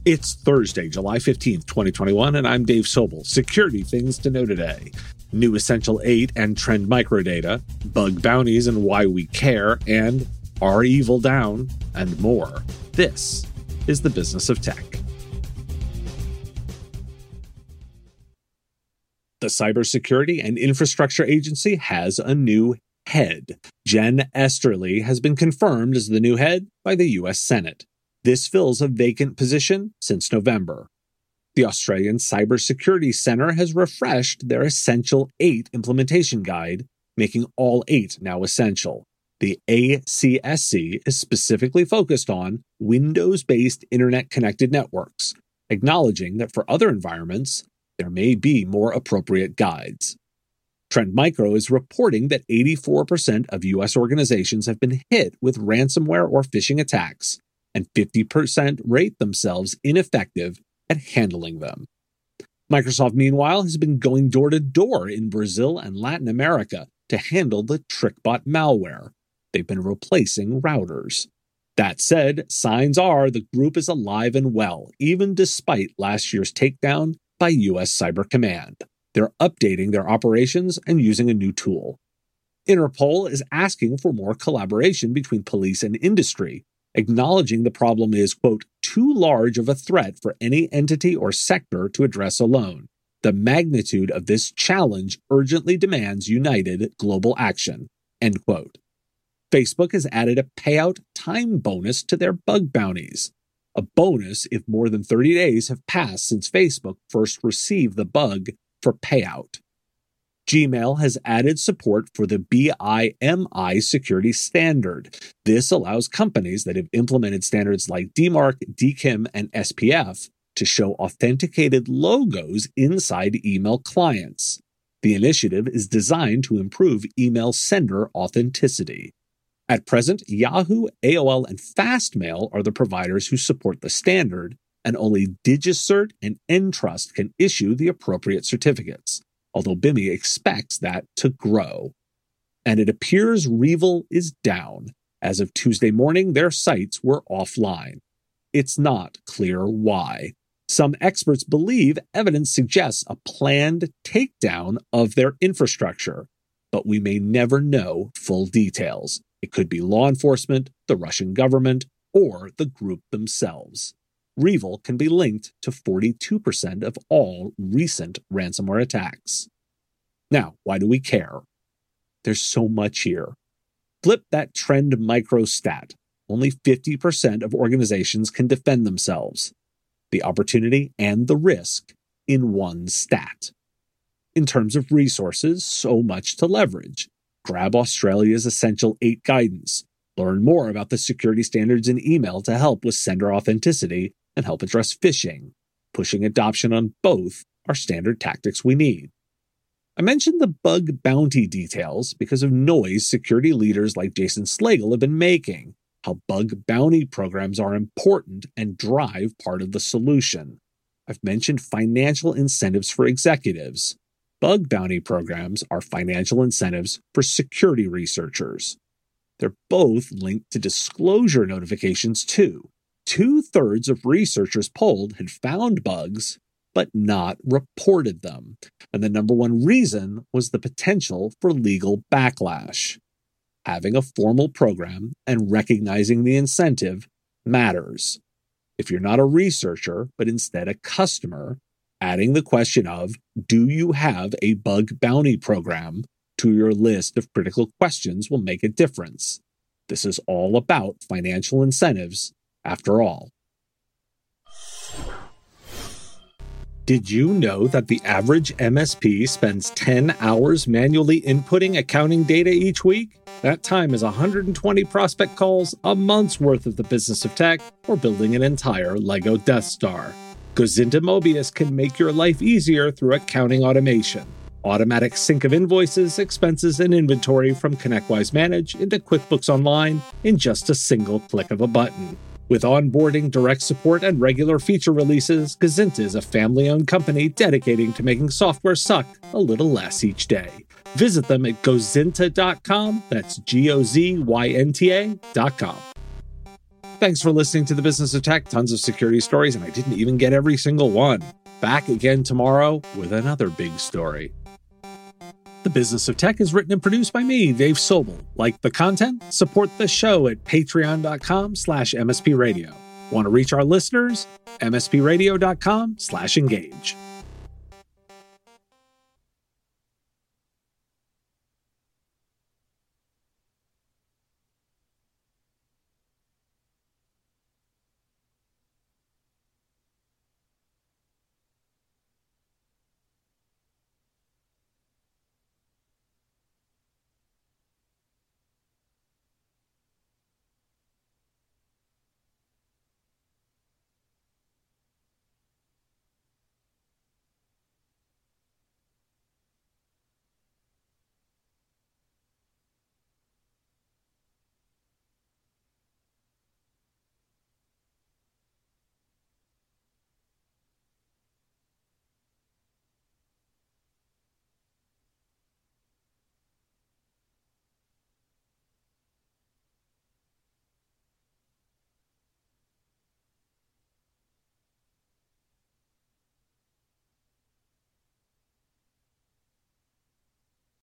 It's Thursday, July 15th, 2021, and I'm Dave Sobel. Security things to know today. New Essential 8 and Trend Microdata, bug bounties and why we care, and are evil down, and more. This is the Business of Tech. The Cybersecurity and Infrastructure Agency has a new head. Jen Easterly has been confirmed as the new head by the U.S. Senate. This fills a vacant position since November. The Australian Cybersecurity Centre has refreshed their Essential 8 implementation guide, making all 8 now essential. The ACSC is specifically focused on Windows-based internet-connected networks, acknowledging that for other environments, there may be more appropriate guides. Trend Micro is reporting that 84% of U.S. organizations have been hit with ransomware or phishing attacks, and 50% rate themselves ineffective at handling them. Microsoft, meanwhile, has been going door to door in Brazil and Latin America to handle the TrickBot malware. They've been replacing routers. That said, signs are the group is alive and well, even despite last year's takedown by U.S. Cyber Command. They're updating their operations and using a new tool. Interpol is asking for more collaboration between police and industry, acknowledging the problem is, quote, too large of a threat for any entity or sector to address alone. The magnitude of this challenge urgently demands united global action, end quote. Facebook has added a payout time bonus to their bug bounties. A bonus if more than 30 days have passed since Facebook first received the bug for payout. Gmail has added support for the BIMI security standard. This allows companies that have implemented standards like DMARC, DKIM, and SPF to show authenticated logos inside email clients. The initiative is designed to improve email sender authenticity. At present, Yahoo, AOL, and Fastmail are the providers who support the standard, and only DigiCert and Entrust can issue the appropriate certificates, although BIMI expects that to grow. And it appears REvil is down. As of Tuesday morning, their sites were offline. It's not clear why. Some experts believe evidence suggests a planned takedown of their infrastructure, but we may never know full details. It could be law enforcement, the Russian government, or the group themselves. REvil can be linked to 42% of all recent ransomware attacks. Now, why do we care? There's so much here. Flip that Trend Micro stat. Only 50% of organizations can defend themselves. The opportunity and the risk in one stat. In terms of resources, so much to leverage. Grab Australia's Essential 8 guidance. Learn more about the security standards in email to help with sender authenticity and help address phishing. Pushing adoption on both are standard tactics we need. I mentioned the bug bounty details because of noise security leaders like Jason Slagle have been making, how bug bounty programs are important and drive part of the solution. I've mentioned financial incentives for executives. Bug bounty programs are financial incentives for security researchers. They're both linked to disclosure notifications too. 2/3 of researchers polled had found bugs, but not reported them. And the number one reason was the potential for legal backlash. Having a formal program and recognizing the incentive matters. If you're not a researcher, but instead a customer, adding the question of, do you have a bug bounty program to your list of critical questions will make a difference. This is all about financial incentives, after all. Did you know that the average MSP spends 10 hours manually inputting accounting data each week? That time is 120 prospect calls, a month's worth of the Business of Tech, or building an entire Lego Death Star. Gozinta Mobius can make your life easier through accounting automation. Automatic sync of invoices, expenses, and inventory from ConnectWise Manage into QuickBooks Online in just a single click of a button. With onboarding, direct support, and regular feature releases, Gozinta is a family-owned company dedicating to making software suck a little less each day. Visit them at gozinta.com. That's GOZYNTA.com. Thanks for listening to The Business of Tech. Tons of security stories, and I didn't even get every single one. Back again tomorrow with another big story. The Business of Tech is written and produced by me, Dave Sobel. Like the content? Support the show at patreon.com/MSPradio. Want to reach our listeners? mspradio.com/engage.